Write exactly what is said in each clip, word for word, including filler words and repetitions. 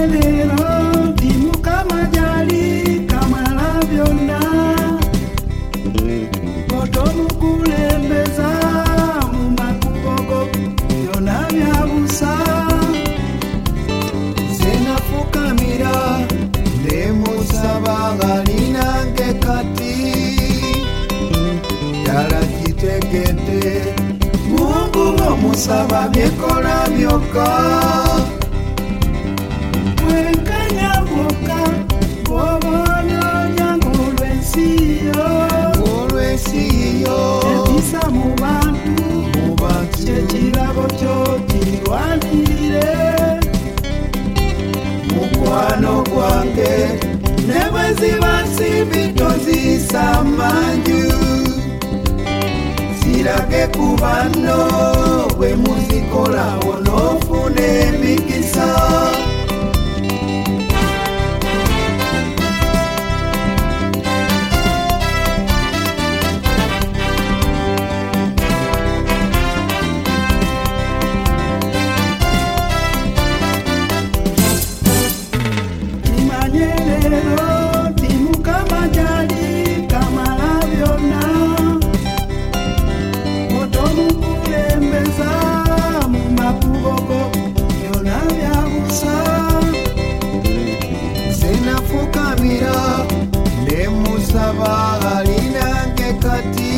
lero timuka majali kamala byonna otomukulembeza mu makubogo byonna byabusa senafukamira nemusaba nga ninange kati ddala kitegedde Mungu omusaba byekola byokka wenkanya bwokka bw'oboonoonya ng'olw'ensiyo olw'ensiyo etisa mu bantu kyekirabo kyo kirwanirire mukwano gwange ne bwe ziba nsimbi toziisa manju zirage ku banno bwe muzikola onoofuna emikisa nemusaba alinange kati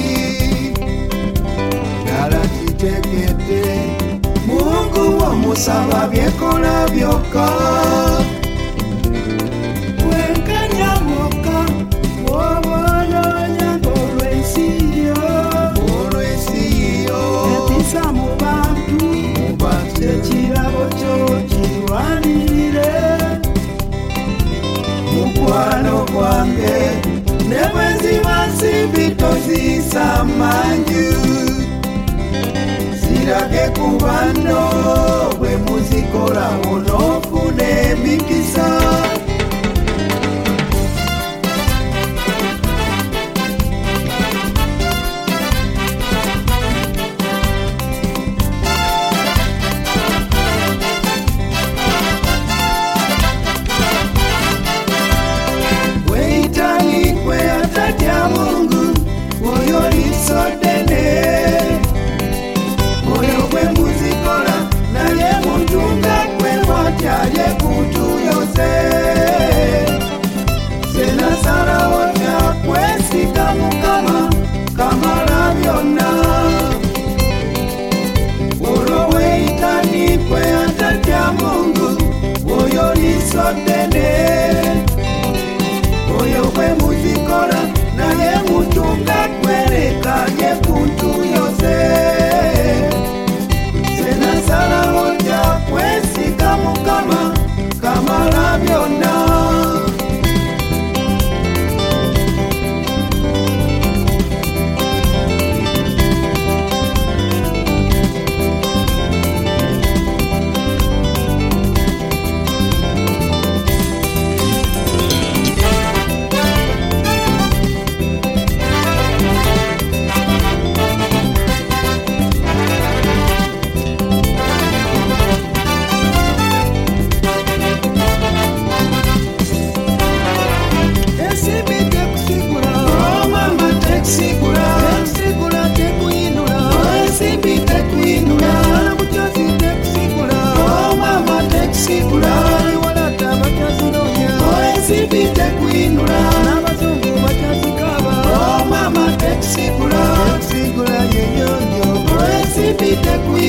ddala kitegedde Mungu omusaba byekola byokka wenkanya mwokka bw'oboonoonya ng'olw'ensiyo olw'ensiyo etisa mu bantu kyekirabo kyo kirwanirire mukwano gwange ne bwe ziba nsimbi toziisa manju zirage ku banno bwe muzikola onoofuna emikisa oyo bwe muzikola naye mutunga kwerekanye kuntu yose senasalawo nja kwesiga Mukama kamala byonna Te